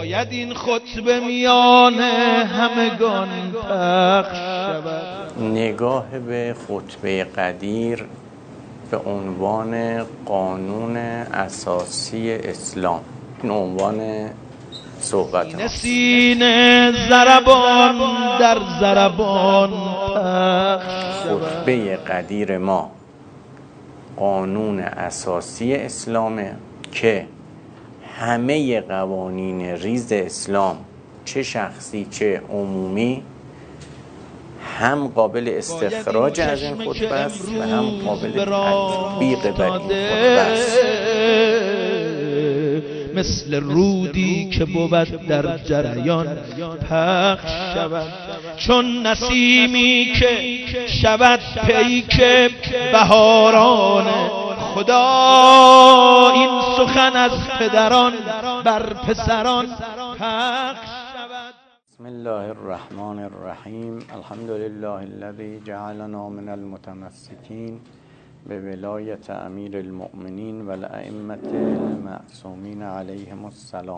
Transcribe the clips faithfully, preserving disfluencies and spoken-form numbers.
باید این خطبه میان همگان پخش شود. نگاه به خطبه قدیر به عنوان قانون اساسی اسلام، این عنوان صحبت ما. سینه ضربان در ضربان پخش شود. خطبه قدیر ما قانون اساسی اسلامه که همه قوانین ریز اسلام، چه شخصی چه عمومی، هم قابل استخراج از این خطبه است و هم قابل تطبیق بر این خطبه است. مثل رودی که بود در جریان پخش شود، چون نسیمی که شود پیک بهاران. خدا این سخن از پدران بر پسران پخش شود. بسم الله الرحمن الرحیم. الحمد لله الذي جعلنا من المتمسکین به ولایت امیر المؤمنین و الائمة المعصومین علیهم السلام.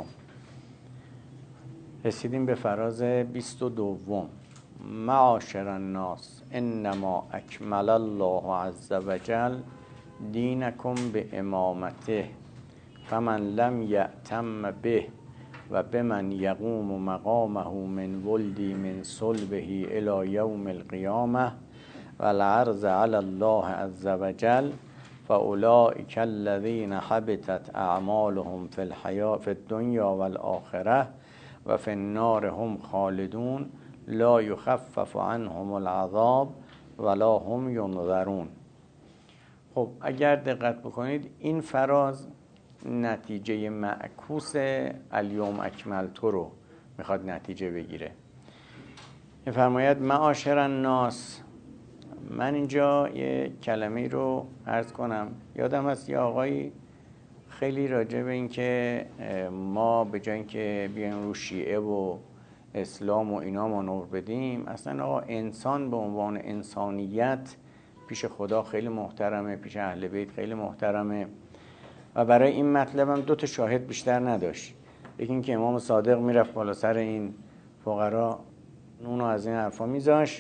رسیدیم به فراز بیست و دوم. معاشر الناس انما اکمل الله عز وجل دینکم به امامته فمن لم یأتم به و بمن یقوم مقامه من ولدی من صلبه الی یوم القیامه و العرض علی الله عز وجل فاولئک الذین حبطت اعمالهم فی الحیاة فی الدنیا والآخرة و فی النار هم خالدون لا یخفف عنهم العذاب ولا هم ینظرون. خب اگر دقت بکنید این فراز نتیجه معکوس الیوم اکملت رو میخواد نتیجه بگیره. میفرماید معاشر الناس. من اینجا یه کلمه رو عرض کنم. یادم هست یه آقایی خیلی راجع به این که ما به جای اینکه بیایم رو شیعه و اسلام و اینا ما نور بدیم، اصلا آقا انسان به عنوان انسانیت پیش خدا خیلی محترمه، پیش اهل بیت خیلی محترمه و برای این مطلب هم دو تا شاهد بیشتر نداشت. یکی این که امام صادق میرفت بالا سر این فقرا نون از این حرفا میذاش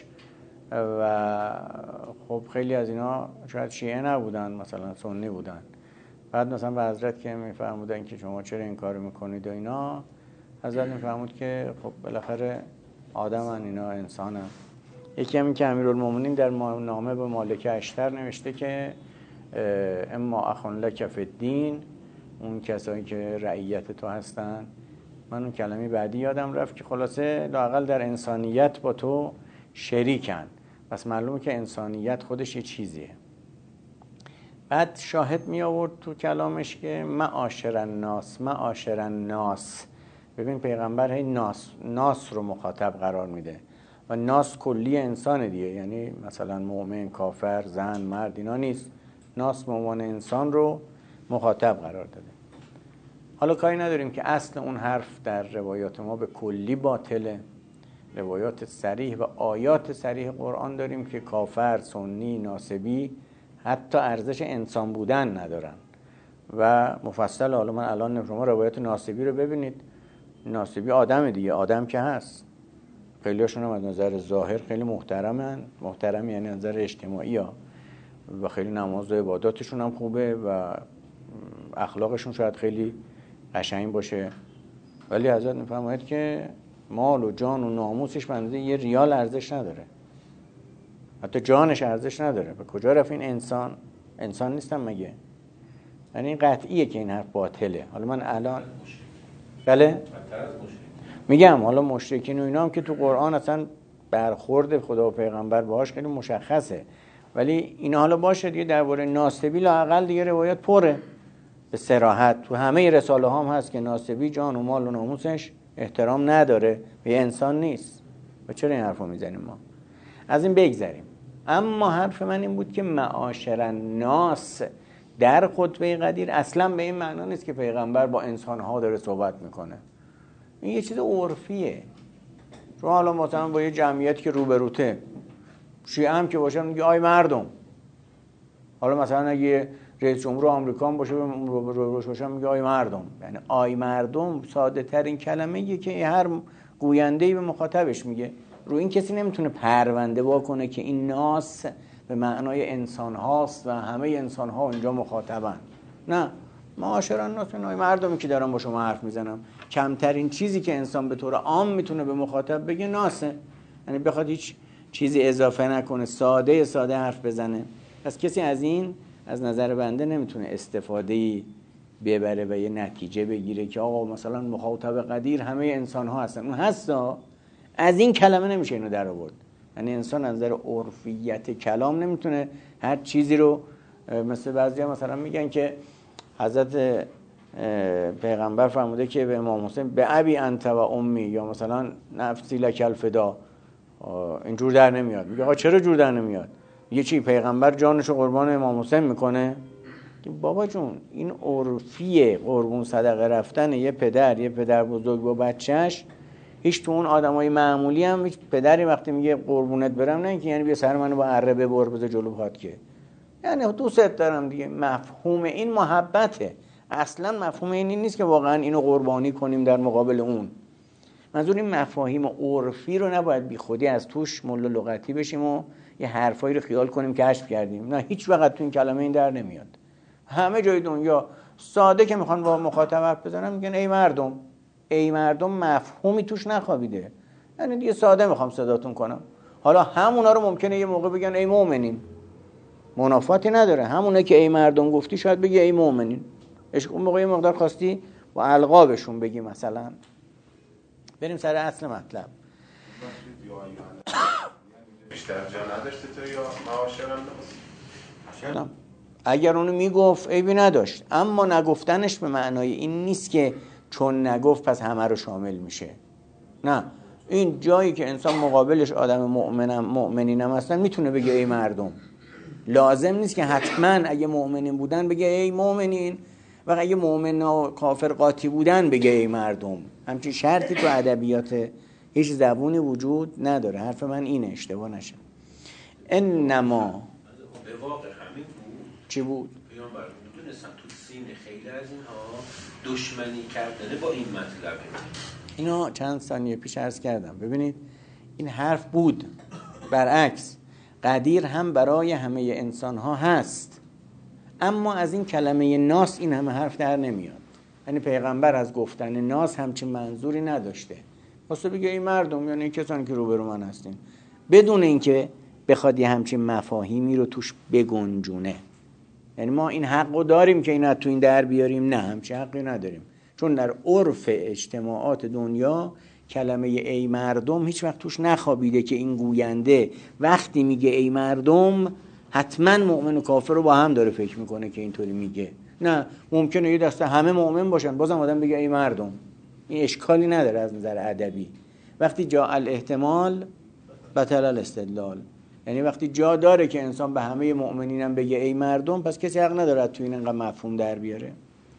و خب خیلی از اینا شاید شیعه نبودن، مثلا سنی بودن. بعد مثلا به حضرت که میفهمودن که شما چرا این کارو میکنید و اینا، حضرت میفهمود که خب بالاخره آدمن اینا، انسانن. یکی همین که امیرالمومنین در نامه به مالک اشتر نوشته که اما اخون لک فی الدین، اون کسایی که رعیت تو هستن. من اون کلمه بعدی یادم رفت که خلاصه لااقل در انسانیت با تو شریکن. پس معلومه که انسانیت خودش یه چیزیه. بعد شاهد می آورد تو کلامش که معاشر الناس، معاشر الناس. ببین پیغمبر هی ناس ناس رو مخاطب قرار میده و ناس کلی انسان دیگه، یعنی مثلا مؤمن، کافر، زن، مرد اینا نیست. ناس به عنوان انسان رو مخاطب قرار داده. حالا کاری نداریم که اصل اون حرف در روایات ما به کلی باطله. روایات صریح و آیات صریح قرآن داریم که کافر، سنی، ناسبی حتی ارزش انسان بودن ندارن و مفصل. حالا من الان شما روایات ناسبی رو ببینید. ناسبی آدم دیگه، آدم که هست. خیلی هاشون هم از نظر ظاهر خیلی محترمن. محترم یعنی نظر اجتماعی ها و خیلی نماز و عباداتشون هم خوبه و اخلاقشون شاید خیلی قشنگ باشه، ولی حضرت میفرماید که مال و جان و ناموسش بنده یه ریال ارزش نداره، حتی جانش ارزش نداره. به کجا رفت این انسان؟ انسان نیستم مگه؟ یعنی این قطعیه که این حرف باطله. حالا من الان بله میگم حالا مشرکین و اینا هم که تو قرآن اصلا برخورد خدا و پیغمبر باهاش خیلی مشخصه، ولی اینا حالا باشه دیگه. درباره ناسبی لااقل دیگه روایت پره به صراحت. تو همه رساله هم هست که ناسبی جان و مال و ناموسش احترام نداره و یه انسان نیست. و چرا این حرفو میزنیم ما؟ از این بگذریم. اما حرف من این بود که معاشر الناس در خطبه قدیر اصلا به این معنا نیست که پیغمبر با انسانها داره صحبت میکنه. این یه چیز عرفیه. چون حالا مثلا با یه جمعیت که روبروته، شیعه هم که باشه میگه آی مردم، حالا مثلا اگه رئیس جمهور آمریکا هم باشه روش باشه میگه آی مردم، یعنی آی مردم ساده ترین کلمه ایه که هر گوینده‌ای به مخاطبش میگه. رو این کسی نمیتونه پرونده واکنه که این ناس به معنای انسان هاست و همه انسان ها اونجا مخاطبن. نه، معاشر الناس آی مردمی که دارم با شما حرف میزنم. کمترین چیزی که انسان به طور عام میتونه به مخاطب بگه ناسه، یعنی بخواد هیچ چیزی اضافه نکنه، ساده ساده حرف بزنه. پس کسی از این از نظر بنده نمیتونه استفاده‌ای ببره و یه نتیجه بگیره که آقا مثلا مخاطب قدیر همه انسان ها هستن. اون هستا، از این کلمه نمیشه اینو در آورد. یعنی انسان از نظر عرفیت کلام نمیتونه هر چیزی رو، مثل بعضیا مثلا میگن که حضرت پیغمبر فرموده که به امام حسین به ابی انت و امی، یا مثلا نفسی لک الفدا، اینجور در نمیاد. میگه آقا چرا جور در نمیاد؟ یه چی پیغمبر جانشو قربان امام حسین میکنه؟ بابا جون این عرفیه، قربون صدقه رفتن یه پدر یه پدر بزرگ با بچهش. هیچ تو اون آدمای معمولی هم هیچ پدری وقتی میگه قربونت برم نه اینکه یعنی بیا سر منو با اره ببر بذار جلو پات، که یعنی دوست دارم دیگه. مفهوم این محبته، اصلا مفهوم این, این نیست که واقعا اینو قربانی کنیم در مقابل اون. منظور این مفاهیم عرفی رو نباید بی خودی از توش ملا لغتی بشیم و یه حرفایی رو خیال کنیم کشف کردیم. نه، هیچ وقت تو این کلمه این در نمیاد. همه جای دنیا ساده که میخوان با مخاطب حرف بزنن میگن ای مردم. ای مردم مفهومی توش نخوابیده، یعنی دیگه ساده میخوام صداتون کنم. حالا همونا رو ممکنه یه موقع بگن ای مؤمنین، منافاتی نداره. همونه که ای مردم گفتی شاید بگی ای مؤمنین. عشق اون موقع یه مقدار خواستی با القابشون بگی. مثلا بریم سر اصل مطلب. بیشتر جا نداشته تو یا معاشر الناس؟ اگر اونو میگفت عیبی نداشت، اما نگفتنش به معنای این نیست که چون نگفت پس همه رو شامل میشه. نه، این جایی که انسان مقابلش آدم مؤمنم مؤمنینم هستن میتونه بگه ای مردم. لازم نیست که حتما اگه مؤمنین بودن بگه ای مؤمنین و اگه مؤمن و کافر قاطی بودن بگه ای مردم. همچین شرطی تو ادبیات هیچ زبونی وجود نداره. حرف من اینه، اشتباه نشه. انما به واقع همین بود. چی بود؟ پیامبر میدونستن تو سین خیلی از اینها دشمنی کردنه با این مطلبه. اینا چند ثانیه پیش عرض کردم. ببینید این حرف بود. برعکس قدیر هم برای همه انسان ها هست، اما از این کلمه ناس این همه حرف در نمیاد. یعنی پیغمبر از گفتن ناس همچین منظوری نداشته. واسه بگه این مردم یعنی کسانی که روبرو من هستین، بدون اینکه بخواد یه همچین مفاهیمی رو توش بگنجونه. یعنی ما این حقو داریم که اینا تو این در بیاریم؟ نه، همچین حقی نداریم. چون در عرف اجتماعات دنیا کلمه ای مردم هیچ وقت توش نخوابیده که این گوینده وقتی میگه ای مردم حتما مؤمن و کافر رو با هم داره فکر میکنه که اینطوری میگه. نه، ممکنه یه دسته همه مؤمن باشن بازم آدم بگه ای مردم. این اشکالی نداره از نظر ادبی. وقتی جا الاحتمال بطل الاستدلال، یعنی وقتی جا داره که انسان به همه مؤمنین هم بگه ای مردم، پس کسی حق نداره تو این انقدر مفهوم در بیاره.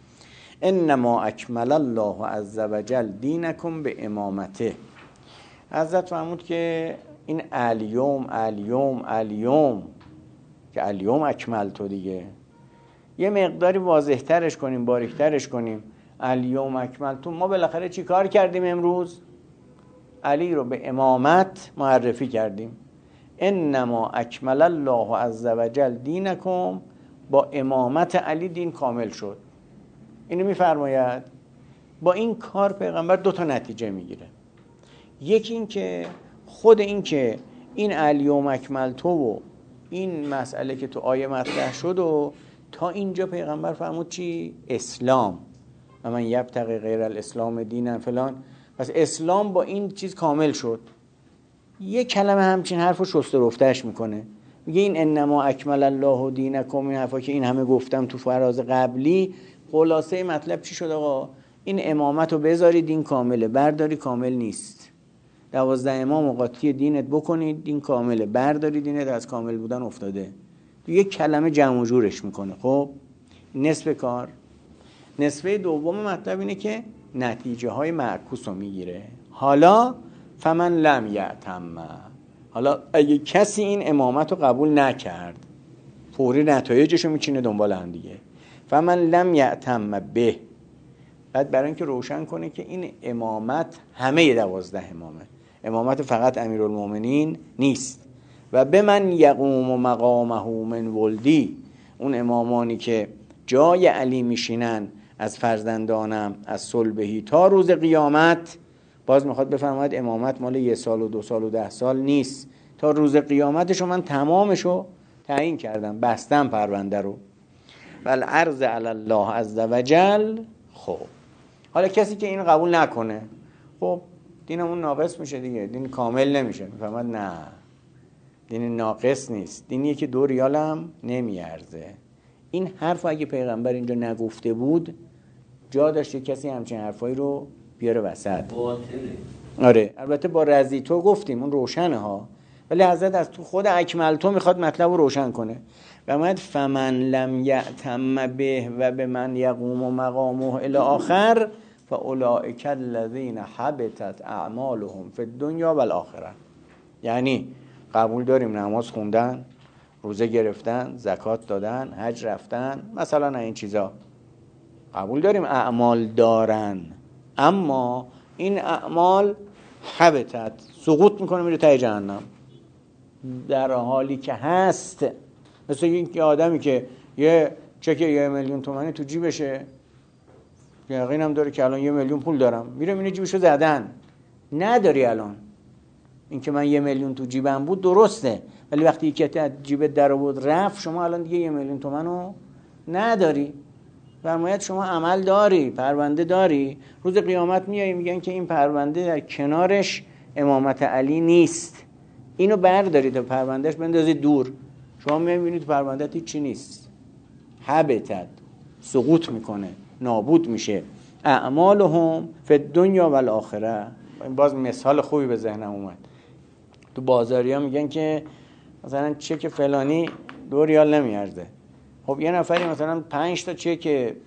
انما اکمل الله عز وجل دینکم به امامته. حضرت فرمود که این الیوم الیوم الیوم که الیوم اکمل تو دیگه یه مقداری واضح ترش کنیم، باریک ترش کنیم. الیوم اکمل تو، ما بالاخره چی کار کردیم امروز؟ علی رو به امامت معرفی کردیم. انما اکمل الله عز وجل دینکم، با امامت علی دین کامل شد. اینو میفرماید. با این کار پیغمبر دو تا نتیجه میگیره. یکی این که خود این که این الیوم اکمل تو و این مسئله که تو آیه مطرح شد و تا اینجا پیغمبر فرمود چی؟ اسلام. و من یبتغی غیر الاسلام دینا فلان. پس اسلام با این چیز کامل شد. یه کلمه همچین حرفو شسته رفتهش میکنه، میگه این انما اکمل الله دینکم. این حرفا که این همه گفتم تو فراز قبلی، خلاصه مطلب چی شد آقا؟ این امامت رو بذاری دین کامله، برداری کامل نیست. دوازده امام قاطی دینت بکنید دین کامله، برداری دینت از کامل بودن افتاده. یک کلمه جمع و جورش میکنه. خب نصف کار. نصفه دوم مطلب اینه که نتیجه های معکوس رو میگیره. حالا فمن لم یعتم، حالا اگه کسی این امامت رو قبول نکرد، فوری نتایجشو میچینه دنبال هم دیگه. فمن لم یأتم به، بعد برای اینکه روشن کنه که این امامت همه دوازده امامه، امامت فقط امیرالمومنین نیست. و به من یقوم مقامه من ولدی، اون امامانی که جای علی میشینن از فرزندانم از صلبهی تا روز قیامت. باز میخواد بفرماید امامت مال یه سال و دو سال و ده سال نیست، تا روز قیامتشو من تمامشو تعیین کردم، بستم پرونده رو. والعرض علی الله عز وجل. خب حالا کسی که این قبول نکنه، خب دینمون ناقص میشه دیگه، دین کامل نمیشه. میفهمد نه، دین ناقص نیست، دینیه که دو ریالم نمیارزه. این حرف اگه پیغمبر اینجا نگفته بود جا داشته کسی همچین حرفایی رو بیاره وسط. آره البته با رضی تو گفتیم اون روشنه ها، ولی حضرت از تو خود اکمل تو میخواد مطلب رو روشن کنه. و اومد فمن لم یأتم به و به من یقوم مقامه الی آخر فاولئک الذین حبطت اعمالهم فی الدنیا والآخره. یعنی قبول داریم نماز خوندن، روزه گرفتن، زکات دادن، حج رفتن، مثلا این چیزا قبول داریم اعمال دارن، اما این اعمال حبطت سقوط میکنه میره ته جهنم در حالی که هست. مثل این آدمی که یه چک یه میلیون تومانی تو جیبشه، یقینم داره که الان یه میلیون پول دارم، میره میره جیبشو زدن. نداری الان، این که من یه میلیون تو جیبم بود درسته، ولی وقتی یکی از جیبت در آورد رفت، شما الان دیگه یه میلیون تومانو نداری. فرمایید شما عمل داری، پرونده داری، روز قیامت میایی میگن که این پرونده در کنارش امامت علی نیست، اینو بردارید و پروندهش بندازید دور. شما میبینید پروندهت هیچ چی نیست، حبتت سقوط میکنه، نابود میشه. اعمالهم فی الدنیا والآخره. باز مثال خوبی به ذهنم اومد. تو بازاریا میگن که مثلا چک فلانی دو ریال نمیارزه. خب یه نفری مثلا پنج تا چک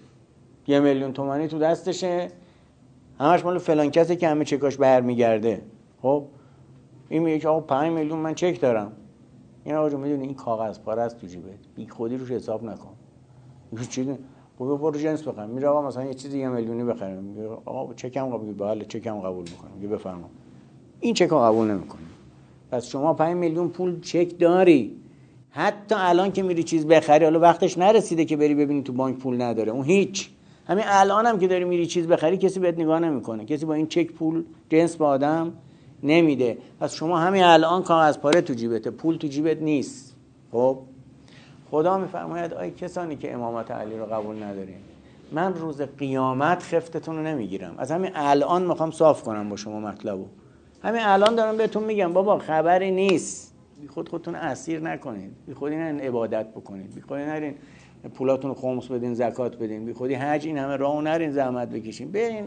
یه میلیون تومانی تو دستشه، همش مال فلان کسی که همه چکاش برمیگرده. خب این میگه که آقا پنج میلیون من چک دارم. این آقا جون میدونی این کاغذ پاره است تو جیبت، بی خودی روش حساب نکن. یه چیزی خب برو جنس بخر. میره آقا مثلا یه چیزی یه میلیونی بخره، میگه آقا چکم قبول، بله چکم قبول میکنم. میگه بفرما. این چک قبول نمیکنه. پس شما پنج میلیون پول چک داری، حتی الان که میری چیز بخری، حالا وقتش نرسیده که بری ببینی تو بانک پول نداره، اون هیچ. همین الان هم که داری میری چیز بخری کسی بهت نگاه نمیکنه، کسی با این چک پول جنس به آدم نمیده. پس شما همین الان کاغذ پاره تو جیبت، پول تو جیبت نیست. خب خدا میفرماید آی کسانی که امامت علی رو قبول ندارین، من روز قیامت خفتتون رو نمیگیرم. از همین الان میخوام صاف کنم با شما مطلبو. همین الان دارم بهتون میگم بابا خبری نیست، بی خود خودتون اسیر نکنید، بی خودی نرین عبادت بکنید، بی خودی نرین پولاتون رو خمس بدین، زکات بدین، بی خودی حج این همه راهو نرین زحمت بکشین، برین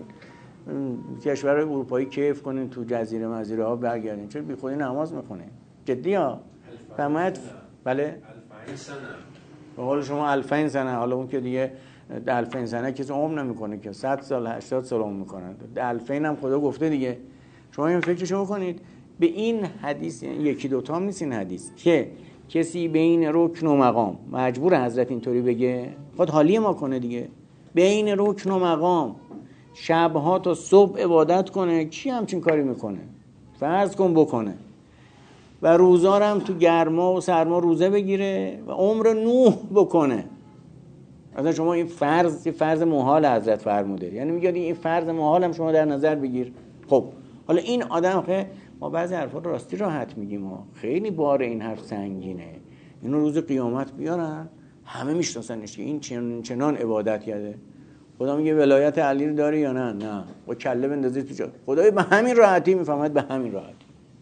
کشورهای اروپایی کیف کنین، تو جزیره مزیره ها برگردین، چون بی خودی نماز میخونین. جدی ها فهمت؟ بله الفین سنه به قول شما الفین سنه. حالا اون که دیگه الفین سنه کسی عمر نمیکنه که، صد سال هشتاد سال عمر میکنن. الفین هم خدا گفته دیگه. شما این فکرشو بکنید. به این حدیث یکی دوتا هم نیست این حدیث که کسی بین رکن و مقام مجبور حضرت اینطوری بگه، خود حالی ما کنه دیگه، بین رکن و مقام شبها تا صبح عبادت کنه، کی همچین کاری میکنه؟ فرض کن بکنه. و روزا هم تو گرما و سرما روزه بگیره و عمر نوح بکنه. اصلا شما این فرض، این فرض محال حضرت فرموده، یعنی میگه این فرض محال هم شما در نظر بگیر. خب حالا این آدم که ما بعضی حرفا رو راستی راحت میگیم، ما خیلی بار این حرف سنگینه، اینو روز قیامت بیارن همه میشناسنش که این چنان, چنان عبادت کرده. خدا میگه ولایت علی رو داری یا نه؟ نه. با کله بندازی تو جا. خدای به همین راحتی میفهمد، به همین راحتی.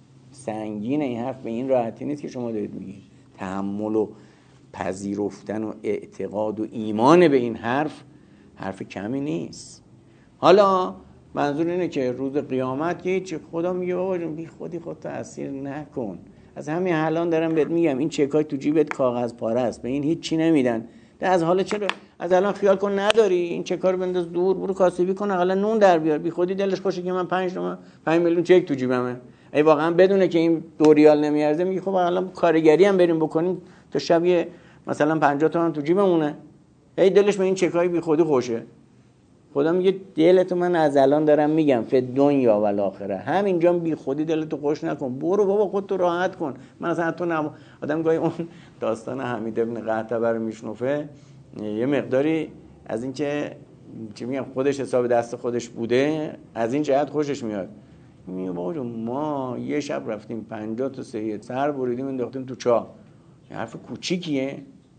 سنگینه این حرف، به این راحتی نیست که شما دارید میگید. تحمل و پذیرفتن و اعتقاد و ایمان به این حرف حرف کمی نیست. حالا منظور اینه که روز قیامت که چه خدا میگه بابا جون بی خودی خودت اسیر نکن. از همین الان دارم بهت میگم این چکای تو جیبت کاغذ پاره است، به این هیچ چی نمیدن. از حالا چرا از الان خیال کن نداری، این چکا رو بنداز دور، برو کاسبی کن حالا نون در بیار. بی خودی دلش خوشه که من پنج تومن پنج میلیون چک تو جیبمه. ای واقعا بدونه که این دو ریال نمیارزه، میگه خب الان کارگری هم بریم بکنیم تا شب یه مثلا پنجاه تومن تو جیبمونه، هی دلش به این چکای بی خودی خوشه. خدا میگه دلتو من از الان دارم میگم فی دنیا و الاخره، همینجا بی خودی دلتو خوش نکن، برو بابا خودتو راحت کن. من اصلا تو نم... آدم گاهی اون داستان حمید ابن قحطبه رو میشنفه، یه مقداری از این که چی میگم خودش حساب دست خودش بوده از این جهت خوشش میاد. میگه بابا جون ما یه شب رفتیم پنجاه تا سید سر بریدیم انداختیم تو چاه، حرف کوچیکیه؟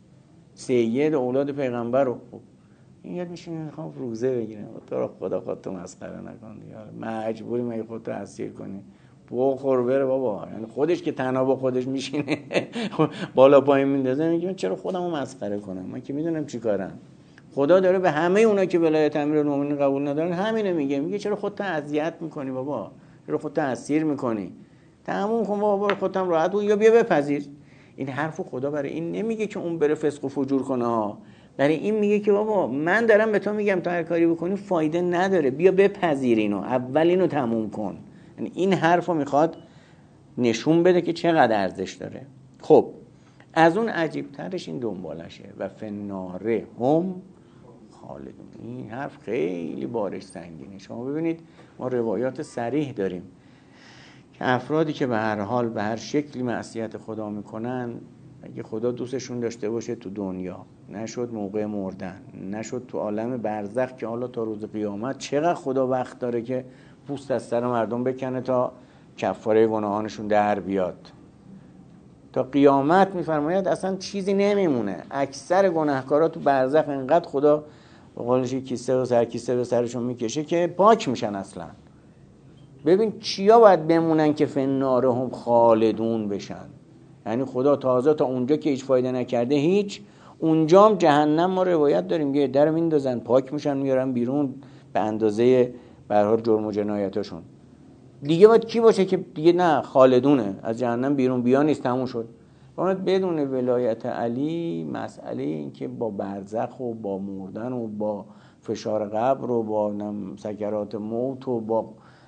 سید اولاد پیغمبر رو این یاد میشینه میخوام روزه بگیرم، تو رو خدا خودتو مسخره نکن دیگه، مجبوری مگه خودتو اسیر کنی؟ بخور بره بابا. یعنی خودش که تنها با خودش میشینه بالا پایین میندازه، میگه چرا خودمو مسخره کنم، من که میدونم چیکارم. خدا داره به همه اونا که ولایت امیرالمومنین قبول ندارن همینه میگه، میگه چرا خودت اذیت میکنی بابا، چرا خودت اسیر میکنی، تموم کن بابا، برو خودت راحت بود یا بیا بپذیر. این حرفو خدا برای این نمیگه که اون بره فسق و فجور کنه ها، برای این میگه که بابا من دارم به تو میگم تا هر کاری بکنی فایده نداره، بیا بپذیر اینو، اول اینو تموم کن. یعنی این حرفو میخواد نشون بده که چقدر ارزش داره. خب از اون عجیب ترش این دنبالشه و فناره هم خالدون. این حرف خیلی بارش سنگینه. شما ببینید ما روایات صریح داریم که افرادی که به هر حال به هر شکلی معصیت خدا میکنن، اگه خدا دوستشون داشته باشه تو دنیا، نشد موقع مردن، نشد تو عالم برزخ که حالا تا روز قیامت چقدر خدا وقت داره که پوست از سر مردم بکنه تا کفاره گناهانشون در بیاد. تا قیامت میفرماید اصلا چیزی نمیمونه. اکثر گناهکارا تو برزخ انقدر خدا به قولش کیسه و سر کیسه به سرشون میکشه که پاک میشن اصلا. ببین چیا باید بمونن که فناره هم خالدون بشن. یعنی خدا تازه تا اونجا که هیچ فایده نکرده هیچ، اونجا هم جهنم ما روایت داریم که در میندازن پاک میشن میارن بیرون به اندازه به هر حال جرم و جنایتاشون. دیگه باید کی باشه که دیگه نه خالدونه از جهنم بیرون بیا نیست، تموم شد. باید بدون ولایت علی مسئله این که با برزخ و با مردن و با فشار قبر و با سکرات موت و با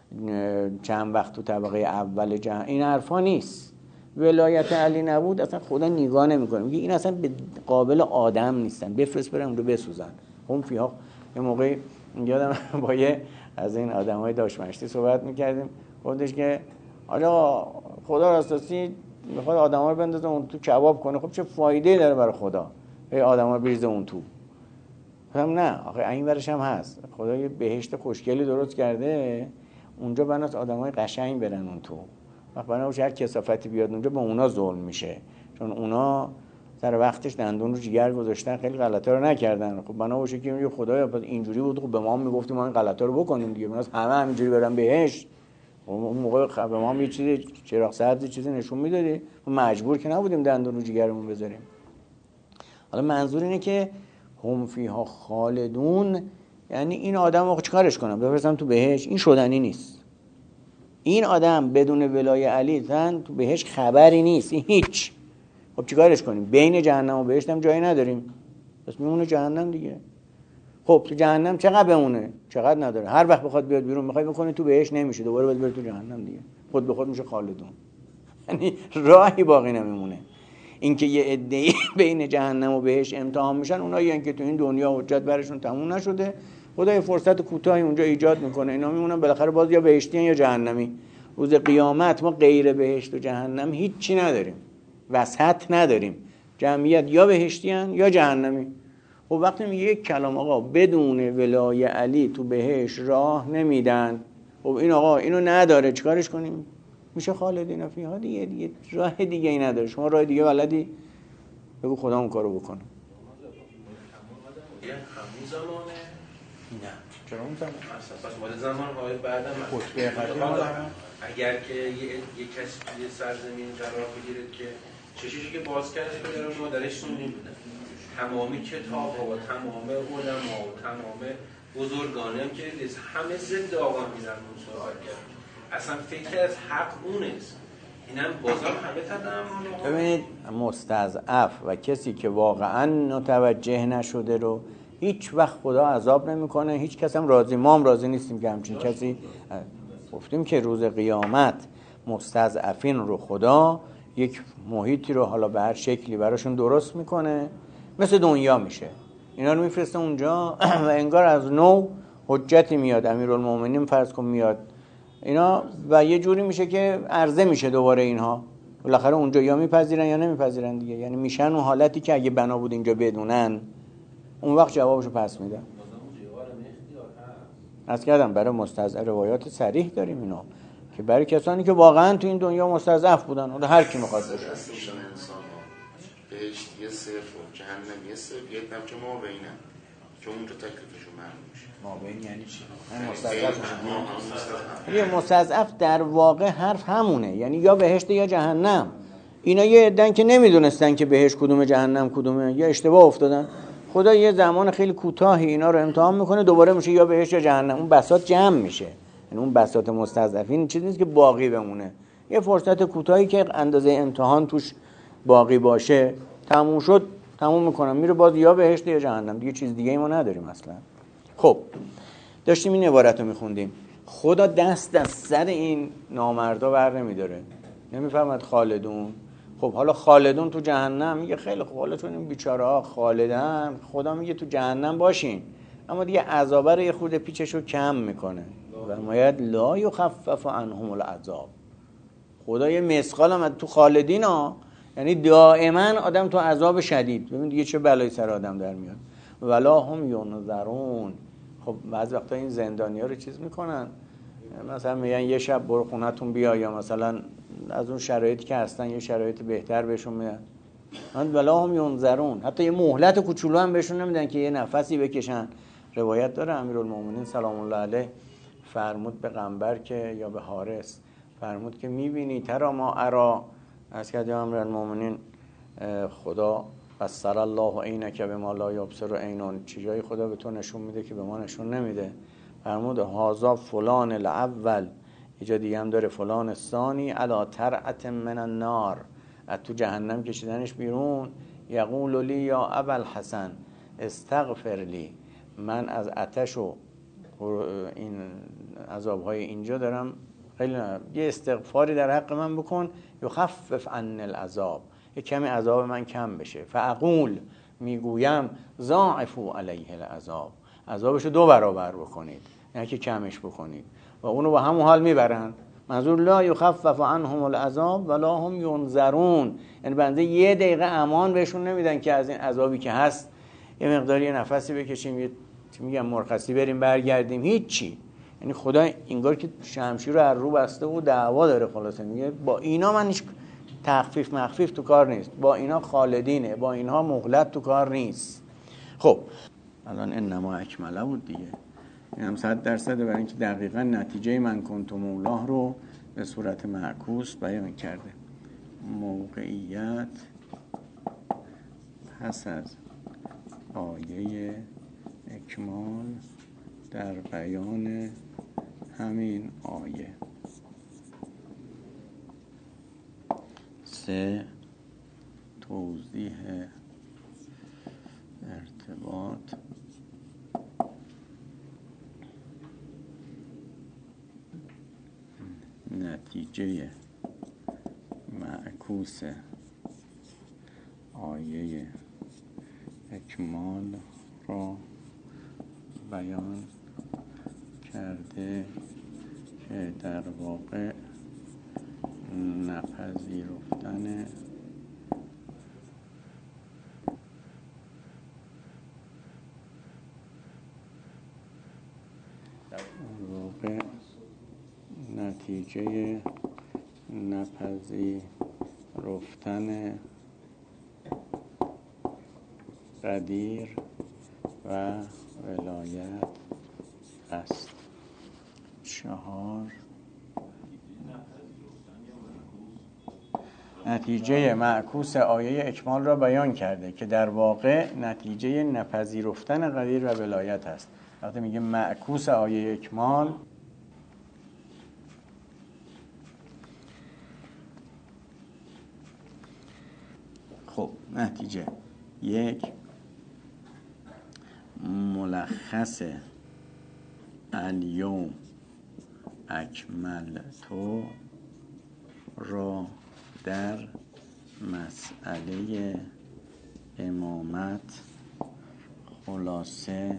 چند وقت تو طبقه اول جهنم این حرفا نیست. ولایت علی نبود اصلا خدا نگاه نمیکنه، میگه این اصلا به قابل آدم نیستن، بفرست برن اون رو بسوزن. هم فیها یه موقعی یادم با یه از این آدمای داشمشتی صحبت میکردیم، گفتش که آقا خدا راستاسی میخواد آدما رو بندازه اون تو کباب کنه، خب چه فایده داره برای خدا ای آدما رو بریزه اون تو؟ گفتم نه آخه این ورش هم هست، خدا یه بهشت خوشگلی درست کرده اونجا بناس آدمای قشنگ برن اون تو، وقت بناش هر کثافتی بیاد اونجا با اونا ظلم میشه، چون اونا سر وقتش دندون رو جگر گذاشتن خیلی غلطا رو نکردن. خب بنا باشه که میگه خدایا اینجوری بود، خب به ما میگفتیم ما این غلطا رو بکنیم دیگه، بناس همه همینجوری برن بهشت. اون موقع به ما یه چیزی چراغ سبز چیزی نشون میدادی، ما مجبور که نبودیم دندون رو جگرمون بذاریم. حالا منظور اینه که هم فیها خالدون، یعنی این آدم رو چیکارش کنم بفرستم تو بهشت؟ این شدنی نیست. این آدم بدون ولای علی زن تو بهشت خبری نیست، این هیچ. خب چیکارش کنیم؟ بین جهنم و بهشت هم جایی نداریم، بس میمونه جهنم دیگه. خب تو جهنم چقدر بمونه؟ چقدر نداره، هر وقت بخواد بیاد بیرون میخوای بکنه تو بهشت نمیشه، دوباره باید بره تو جهنم دیگه، خود به خود میشه خالدون. یعنی راهی باقی نمیمونه. اینکه یه عده‌ای بین جهنم و بهشت امتحان میشن، اونایی که تو این دنیا حجت برشون تموم نشده، خدا یه فرصت کوتاهی اونجا ایجاد میکنه، اینا میمونن بالاخره باز یا بهشتی یا جهنمی. روز قیامت ما غیر بهشت و جهنم هیچی نداریم، وسط نداریم، جمعیت یا بهشتی ان یا جهنمی. خب وقتی میگه یک کلام آقا بدون ولای علی تو بهشت راه نمیدن، خب این آقا اینو نداره چیکارش کنیم؟ میشه خالدین فیها دیگه، دیگه راه دیگه ای نداره. شما راه دیگه بلدی؟ بگو خدا اون کارو بکنه. یه همون زمانه؟ نه چرا اون زمان؟ پس مال زمان های بعدم خطبه قدیم اگر که یه, یه کسی توی سرزمین قرار بگیره که چشیشی که باز کرده که ما درش سونیم تمامی کتاب ها و تمام علما و تمام بزرگانه هم که همه ضد آقا میرن اون سوال کرد، اصلا فکر از حق اونست. اینم بازار همه تدام. ببینید مستضعف و کسی که واقعا متوجه نشده رو هیچ وقت خدا عذاب نمیکنه، هیچ کس هم راضی، ما هم راضی نیستیم که همچین کسی. گفتیم که روز قیامت مستضعفین رو خدا یک محیطی رو حالا به هر شکلی براشون درست میکنه، مثل دنیا میشه. اینا رو میفرسته اونجا و انگار از نو حجتی میاد، امیرالمومنین فرض کن میاد اینا و یه جوری میشه که عرضه میشه دوباره اینها بالاخره اونجا یا میپذیرن یا نمیپذیرن دیگه. یعنی میشن اون حالتی که اگه بنا بود اینجا بدونن اون وقت جوابشو پس میدن. از کردم برای مستضعف روایات صریح داریم اینا که برای کسانی که واقعا تو این دنیا مستضعف بودن، اون هر کی میخواد باشه. بهشت یه صرف و جهنم یه صرف، یه دم که ما بینه که اونجا تکلیفشون معلوم میشه. ما بین یعنی چی؟ همین مستضعف میشه. یه مستضعف در واقع حرف همونه، یعنی یا بهشت یا جهنم. اینا یه عده‌ن که نمیدونستن که بهشت کدومه جهنم کدومه، یا اشتباه افتادن. خدا یه زمان خیلی کوتاهی اینا رو امتحان میکنه، دوباره میشه یا بهشت یا جهنم. اون بساط جمع میشه. یعنی اون بساط مستضعفین چیزی نیست که باقی بمونه. یه فرصت کوتاهی که اندازه امتحان توش باقی باشه، تموم شد تموم میکنم میره باز یا بهشت یا جهنم، دیگه چیز دیگه ای ما نداریم اصلا. خب داشتیم این عبارت رو میخوندیم، خدا دست از سر این نامردا بر نمیداره، نمیفهمد خالدون. خب حالا خالدون تو جهنم میگه خیلی خوب، حالا چون این بیچاره ها خالدن خدا میگه تو جهنم باشین، اما دیگه عذابه رو یه خورده پیچش رو کم میکنه و باید لا یخفف عنهم العذاب. خدا یه مثقال هم تو خالدین ها، یعنی دائما آدم تو عذاب شدید. ببین دیگه چه بلایی سر آدم در میاد. ولا هم ینظرون. خب بعضی وقتا این زندانیا رو چیز میکنن، مثلا میگن یه شب برو خونتون بیا، یا مثلا از اون شرایطی که هستن یه شرایط بهتر بهشون میدن. ولا هم ینظرون، حتی یه مهلت کوچولو هم بهشون نمیدن که یه نفسی بکشن. روایت داره امیرالمومنین سلام الله علیه فرمود به قنبر که یا به حارس فرمود که میبینی ترا ما ارا، از که امیرالمومنین خدا بصر الله عینک بما لا یبصر عینون، چیزایی خدا به تو نشون میده که به ما نشون نمیده. فرمود هازا فلان الاول، یه جا دیگه هم داره فلان الثانی علی ترعة من النار، از تو جهنم کشیدنش بیرون. یقول لی یا ابا الحسن استغفر لی، من از آتش و این عذابهای اینجا دارم خیلی یه استغفاری در حق من بکن، یخفف عن العذاب، یه کمی عذاب من کم بشه. فاقول، میگویم ضاعفوا علیه العذاب، عذابشو دو برابر بکنید، نه که کمش بکنید. و اونو با همون حال میبرن. منظور لا یخفف عنهم العذاب ولا هم ینظرون، یعنی بنده یه دقیقه امان بهشون نمیدن که از این عذابی که هست یه مقداری نفسی بکشیم، یه میگم مرخصی بریم برگردیم، هیچی. یعنی خدا انگار که شمشیر رو از رو بسته و دعوا داره. خلاصه میگه با اینا من هیچ تخفیف مخفیف تو کار نیست، با اینا خالدینه، با اینها مهلت تو کار نیست. خب الان انما اکمله بود دیگه، این هم صد درصده، برای اینکه دقیقا نتیجه من کنت مولاه رو به صورت معکوس بیان کرده. موقعیت پس از آیه اکمال در بیان همین آیه. سه، توضیح ارتباط نتیجه معکوس آیه اکمال را بیان کرده که در واقع نپذیرفتن واقع نتیجه نپذیرفتن قدیر و ولایت است. چهار، نتیجه معکوس آیه اکمال را بیان کرده که در واقع نتیجه نپذیرفتن قدیر و ولایت است. وقتی میگه معکوس آیه اکمال، خب نتیجه یک، ملخص الیوم اکملتو را در مسئله امامت خلاصه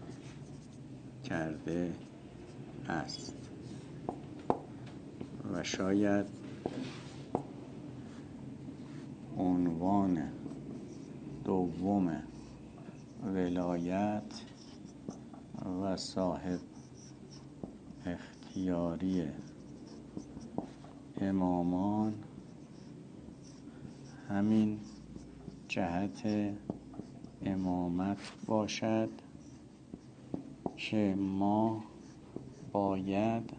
کرده است و شاید عنوان دوم ولایت و صاحب اختیاری امامان همین جهت امامت باشد که ما باید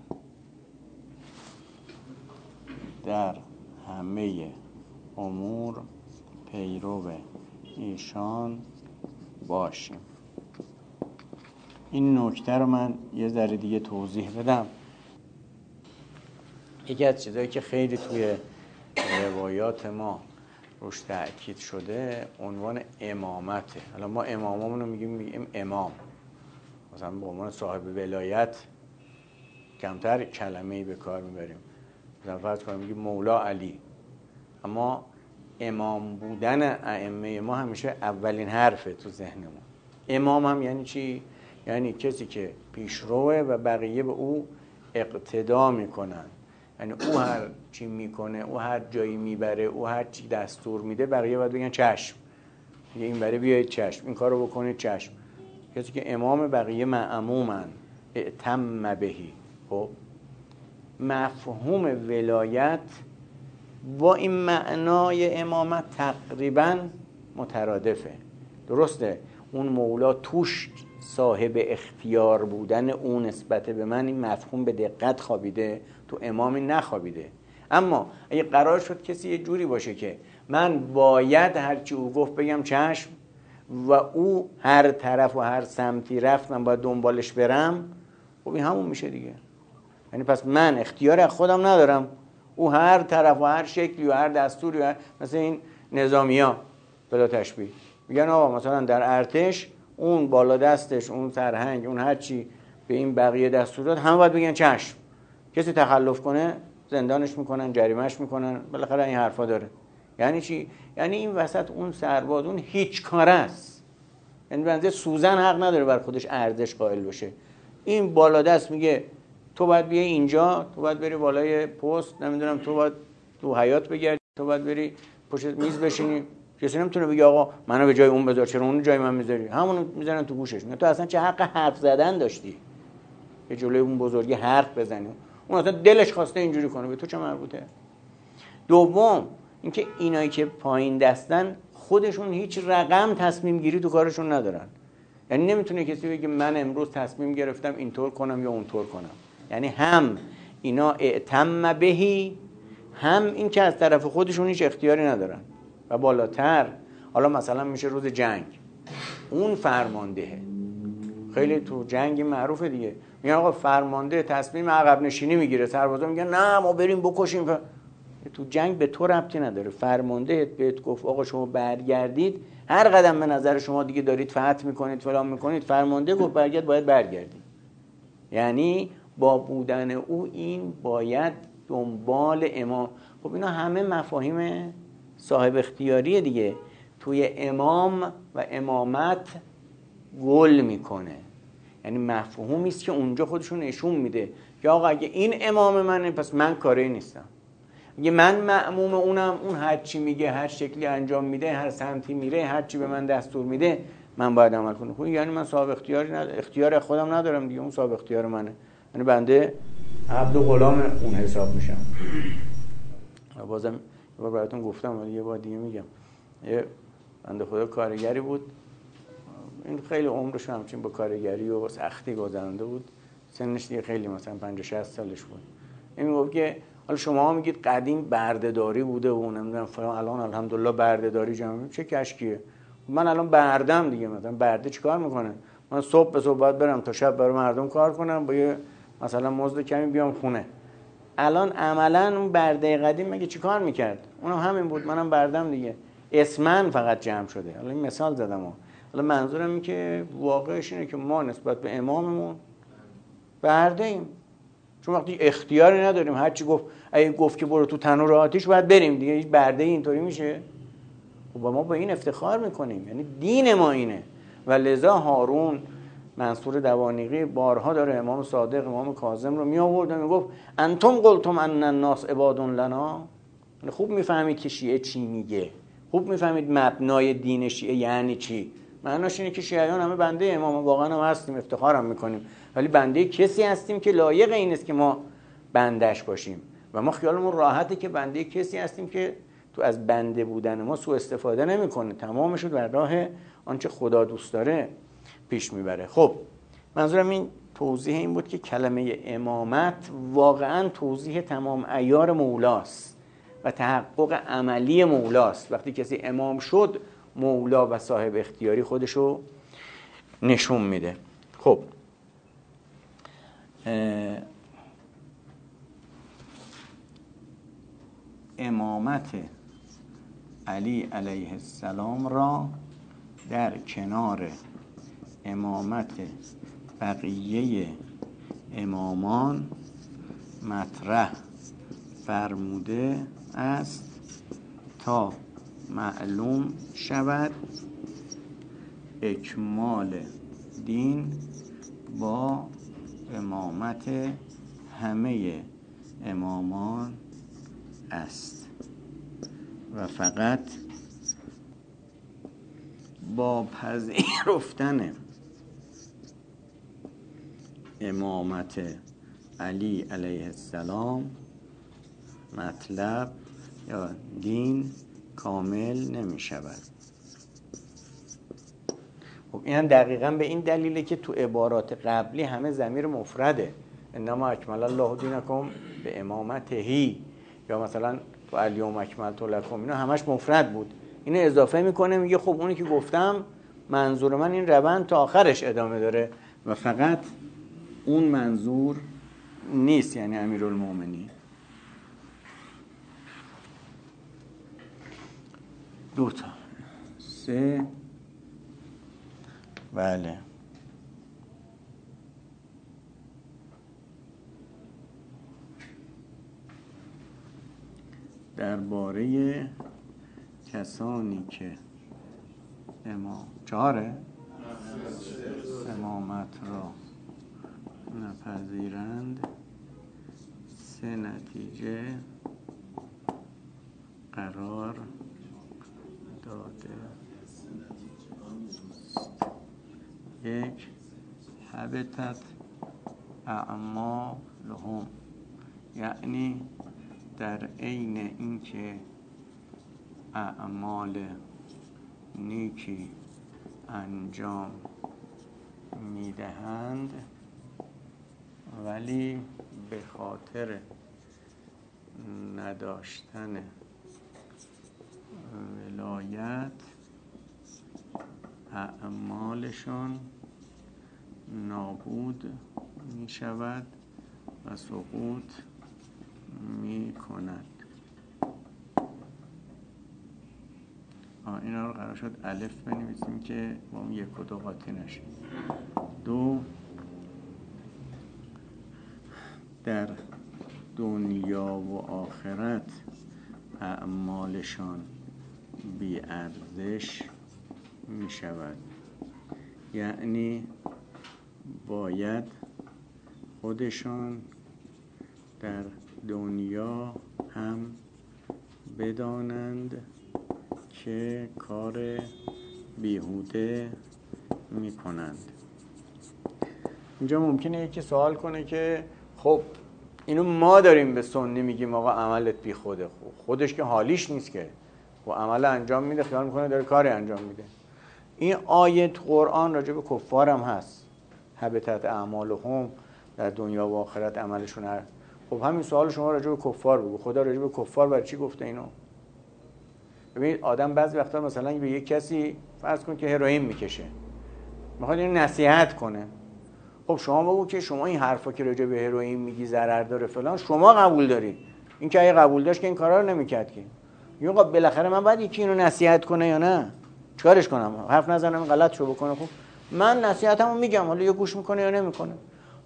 در همه امور پیرو ایشان باشیم. این نکته رو من یه ذره دیگه توضیح بدم. یکی از چیزایی که خیلی توی روایات ما روش تأکید شده عنوان امامته. حالا ما امامامون رو میگیم میگیم امام، مثلا به عنوان صاحب ولایت کمتر کلمه‌ای به کار میبریم، مثلا فرض کنیم میگیم مولا علی، اما امام بودن ائمه ما همیشه اولین حرفه تو ذهنمون. امام هم یعنی چی؟ یعنی کسی که پیشروه و بقیه به او اقتدا میکنن، یعنی او هر چی میکنه، او هر جایی میبره، او هر چی دستور میده، بقیه باید بگن چشم، میگه این بره بیایید چشم، این کارو بکنید چشم. کسی که امام بقیه مأمومن، ائتم بهی. خب مفهوم ولایت با این معنای امامت تقریبا مترادفه. درسته اون مولا توش صاحب اختیار بودن اون نسبت به من این مفهوم به دقت خوابیده، تو امامی نخوابیده. اما اگه قرار شد کسی یه جوری باشه که من باید هرچی او گفت بگم چشم و او هر طرف و هر سمتی رفت من باید دنبالش برم، خب این همون میشه دیگه. یعنی پس من اختیار خودم ندارم، او هر طرف و هر شکلی و هر دستوری و هر... مثل این نظامی ها بلا تشبیه میگن آقا مثلا در ارتش اون بالا دستش، اون سرهنگ، اون هر چی به این بقیه دستور داد همه باید بگن چشم. کسی تخلف کنه زندانش میکنن، جریمهش میکنن، بالاخره این حرفا داره. یعنی چی؟ یعنی این وسط اون سرباز اون هیچ کاره است، یعنی بنده سوزن حق نداره بر خودش ارزش قائل بشه. این بالا دست میگه تو باید بیای اینجا، تو باید بری بالای پست، نمیدونم تو باید تو حیاط بگردی، تو باید بری پشت میز بشینی. کسی نمیتونه بگه آقا منو به جای اون بذار، چرا اون جای من میذاری؟ همونو میذارن تو گوشش. تو اصلا چه حق حرف زدن داشتی که جلوی اون بزرگی حرف بزنی؟ اون اصلا دلش خواسته اینجوری کنه، به تو چه مربوطه؟ دوم اینکه اینایی که پایین دستن خودشون هیچ رقم تصمیم گیری تو کارشون ندارن. یعنی نمیتونه کسی بگه من امروز تصمیم گرفتم اینطور کنم یا اونطور کنم. یعنی هم اینا ائتم بهی، هم این که از طرف خودشون هیچ اختیاری ندارن. و بالاتر حالا مثلا میشه روز جنگ، اون فرماندهه. خیلی تو جنگ معروفه دیگه، میگن آقا فرمانده تصمیم عقب نشینی میگیره، سربازا میگن نه ما بریم بکشیم. ف... تو جنگ به تو ربطی نداره. فرمانده بهت گفت آقا شما برگردید، هر قدم به نظر شما دیگه دارید فتح میکنید فلان میکنید، فرمانده گفت برگرد، باید برگردید. یعنی با بودن او این باید دنبال امام. خب اینا همه مفاهیم صاحب اختیاریه دیگه، توی امام و امامت گل میکنه. یعنی مفهومی است که اونجا خودشون نشون میده که آقا اگه این امام منه پس من کاری نیستم، اگه من مأموم اونم، اون هر چی میگه، هر شکلی انجام میده، هر سمتی میره، هر چی به من دستور میده من باید عمل کنم. خب یعنی من صاحب اختیاری ندارم، اختیار خودم ندارم دیگه، اون صاحب اختیار منه. یعنی بنده عبد و غلام اون حساب میشم. بازم یه بار براتون گفتم ولی یه بار دیگه میگم. یه بنده خدا کارگری بود، این خیلی عمرش همچین با کارگری و سختی گذرانده بود، سنش دیگه خیلی مثلا پنجاه شصت سالش بود. این میگفت که حالا شما میگید قدیم بردهداری بوده و نمیدونم فلان، الان الحمدلله بردهداری جمع چه کشکیه. من الان بردم دیگه، مثلا برده چیکار میکنه؟ من صبح به صبح باید برم تا شب برای مردم کار کنم، با یه مثلا مزد کمی بیام خونه. الان عملا اون برده قدیم مگه چیکار میکرد؟ اونم همین بود، منم بردم دیگه، اسمن فقط جمع شده. حالا این مثال زدم ها. حالا منظورم این که واقعش اینه که ما نسبت به اماممون برده ایم، چون وقتی اختیاری نداریم هر چی گفت، اگه گفت که برو تو تنور آتیش باید بریم دیگه. هیچ برده اینطوری میشه؟ خب ما با این افتخار میکنیم، یعنی دین ما اینه. و لذا هارون منصور دوانیقی بارها داره امام صادق امام کاظم رو می آورد و میگفت انتم قلتم ان الناس عباد لنا. خوب میفهمید که شیعه چی میگه، خوب میفهمید مبنای دین شیعه یعنی چی. معناش اینه که شیعیان همه بنده امام، واقعا هم هستیم، افتخارم میکنیم، ولی بنده کسی هستیم که لایق این است که ما بندش باشیم و ما خیالمون راحته که بنده کسی هستیم که تو از بنده بودن ما سوء استفاده نمیکنه، تمامش رو در راه آنچه خدا دوست داره پیش میبره. خب منظورم این توضیح این بود که کلمه امامت واقعا توضیح تمام عیار مولاست و تحقق عملی مولاست. وقتی کسی امام شد، مولا و صاحب اختیاری خودشو نشون میده. خب امامت علی علیه السلام را در کنار امامت بقیه امامان مطرح فرموده است تا معلوم شود اکمال دین با امامت همه امامان است و فقط با پذیرفتن امامت علی علیه السلام مطلب یا دین کامل نمی شود. خب این هم دقیقاً به این دلیله که تو عبارات قبلی همه ضمیر مفرده، انما اکمل الله دینکم به امامتهی، یا مثلا تو الیوم اکملت لکم، اینا همش مفرد بود. اینو اضافه میکنه میگه خب اونی که گفتم منظور من این روند تا آخرش ادامه داره و فقط اون منظور نیست، یعنی امیرالمومنین. دو تا سه بله درباره کسانی که امام چهاره امامت را نپذیرند سه نتیجه قرار داده. یک، حبطت اعمالهم، یعنی در عین اینکه اعمال نیکی انجام میدهند ولی به خاطر نداشتن ولایت اعمالشان نابود می شود و سقوط می کند. اینا رو قرار شد الف بنویسیم که با اون یک و دو قاطی نشیم. دو، در دنیا و آخرت اعمالشان بی ارزش می شود، یعنی باید خودشان در دنیا هم بدانند که کار بیهوده می کنند. اینجا ممکنه یکی سوال کنه که خب اینو ما داریم به سنی میگیم آقا عملت بی خوده، خودش که حالیش نیست که و عمل انجام میده، خیال میکنه داره کاری انجام میده. این آیت قرآن راجع به کفار هم هست، حبطت اعمالهم، در دنیا و آخرت عملشون هست. خب همین سوال شما راجع به کفار بگو، خدا راجع به کفار برای چی گفته اینو؟ ببینید آدم بعضی وقتا مثلا به یک کسی فرض کن که هروئین میکشه، میخواد اینو نصیحت کنه. خب شما بگو که شما این حرفا که راجع به هروئین میگی ضرر داره فلان، شما قبول داری. این که اگه قبول داشت که این کارا رو نمیکرد که. میگه خب بالاخره من باید یکی اینو نصیحت کنه یا نه؟ چیکارش کنم؟ حرف نزنم غلط شو بکنه؟ خب من نصیحتمو میگم، حالا یا گوش میکنه یا نمیکنه.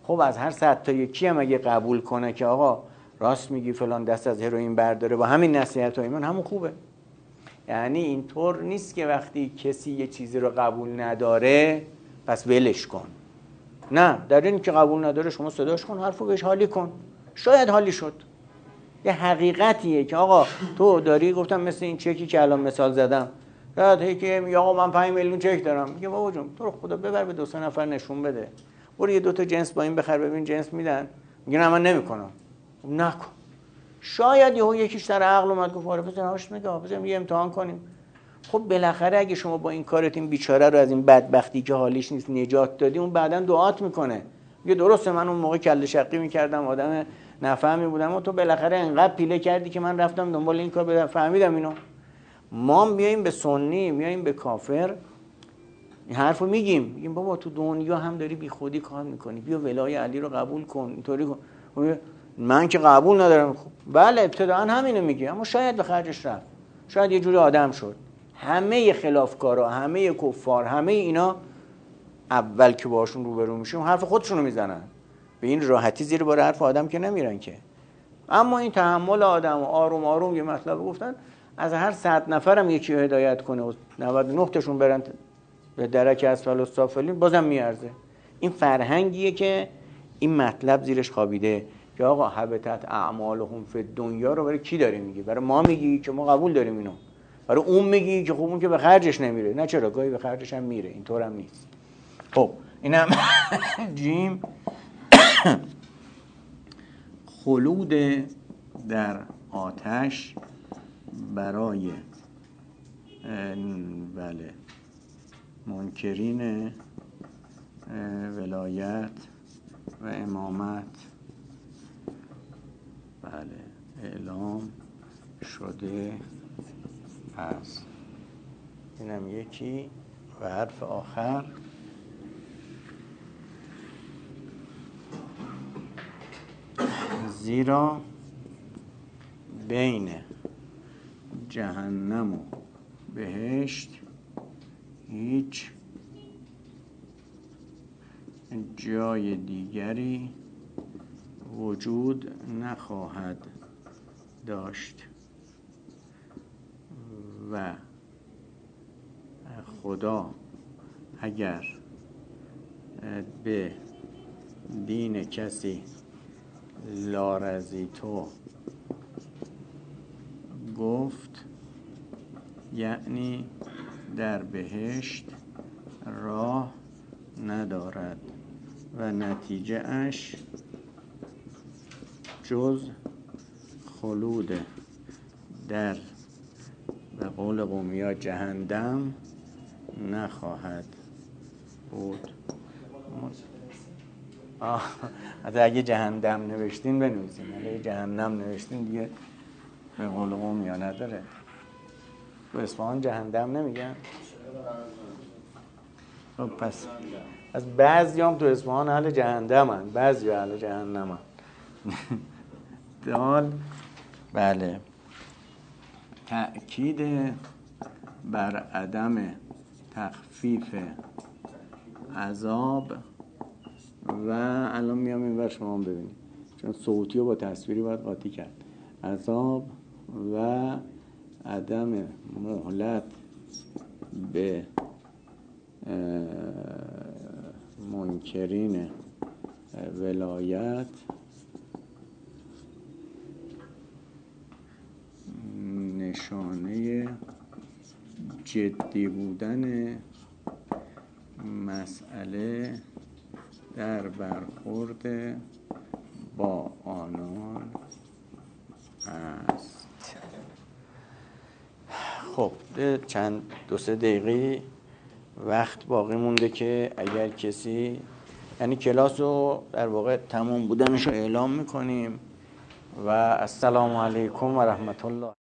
خب از هر صد تا یکی هم اگه قبول کنه که آقا راست میگی فلان دست از هروئین برداره با همین نصیحت‌های من، همون خوبه. یعنی اینطور نیست که وقتی کسی یه چیزی رو قبول نداره پس ولش کن. نه، در این که قبول نداره شما صداش کن، حرفو بهش حالی کن، شاید حالی شد. یه حقیقتیه که آقا تو داری، گفتم مثل این چکی که الان مثال زدم، بعد هی که میگه آقا من پنج میلیون چک دارم، میگه بابا جون تو رو خدا ببر به دو سه نفر نشون بده، برو یه دو تا جنس با این بخر ببین جنس میدن. میگه نه من نمیکنم. نکن. شاید یهو یکیش در عقل اومد گفت آره بزن هاش نگاه، بزن یه امتحان کنیم. خب بالاخره اگه شما با این کارت این بیچاره رو از این بدبختی که حالیش نیست نجات دادی، اون بعداً دعات میکنه، میگه درسته من اون موقع کله شقی میکردم، آدم نفهمی بودم و تو بالاخره انقدر پیله کردی که من رفتم دنبال این کار بدم فهمیدم اینو. ما میایم به سنی، میایم به کافر این حرفو میگیم، میگیم بابا تو دنیا هم داری بی خودی کار میکنی، بیا ولای علی رو قبول کن، اینطوری کن. من که قبول ندارم. خب بله ابتداء همینو میگی، اما شاید به خرجش رفت، شاید یه جوری آدم شد. همه خلافکارا، همه کفار، همه اینا اول که باشون روبرو میشیم حرف خودشونو میزنن، به این راحتی زیر بار حرف آدم که نمیرن که. اما این تحمل آدم و آروم آروم یه مطلب گفتن، از هر صد نفرم یکی هدایت کنه و نود و نه تاشون برن به درک اسفل السافلین بازم میارزه. این فرهنگیه که این مطلب زیرش خوابیده که آقا حبطت اعمالهم فی الدنیا رو برای کی داری میگی؟ برای ما میگی که ما قبول داریم اینو، برای اون میگی که خب اون که به خرجش نمیره. نه چرا، گاهی به خرجش هم میره، اینطور هم نیست. خب اینم جیم. خلود در آتش برای بله منکرین ولایت و امامت بله اعلام شده است. اینم یکی. و حرف آخر زیرا بین جهنم و بهشت هیچ جای دیگری وجود نخواهد داشت و خدا اگر به دین کسی لارزی تو گفت، یعنی در بهشت راه ندارد و نتیجه اش جز خلود در به قول قومیا جهنم نخواهد بود. آه اگه جهنم نوشتین بنویسین، اگه جهنم نوشتین دیگه به قول قومیا نداره. تو اصفهان جهنم نمیگن؟ خب پس از بعضیام تو اصفهان اهل جهنمن، بعضی اهل جهنمن. دال بله تأکید بر عدم تخفیف عذاب. و الان میام این ور شما هم ببینید، چون صوتی رو با تصویری باید قاطی کرد. عذاب و عدم مهلت به منکرین ولایت نشانه جدی بودن مسئله در برخورد با آنان است. خب چند دو سه دقیقه وقت باقی مونده که اگر کسی، یعنی کلاس رو در واقع تمام بودنش رو اعلام میکنیم و السلام علیکم و رحمت الله.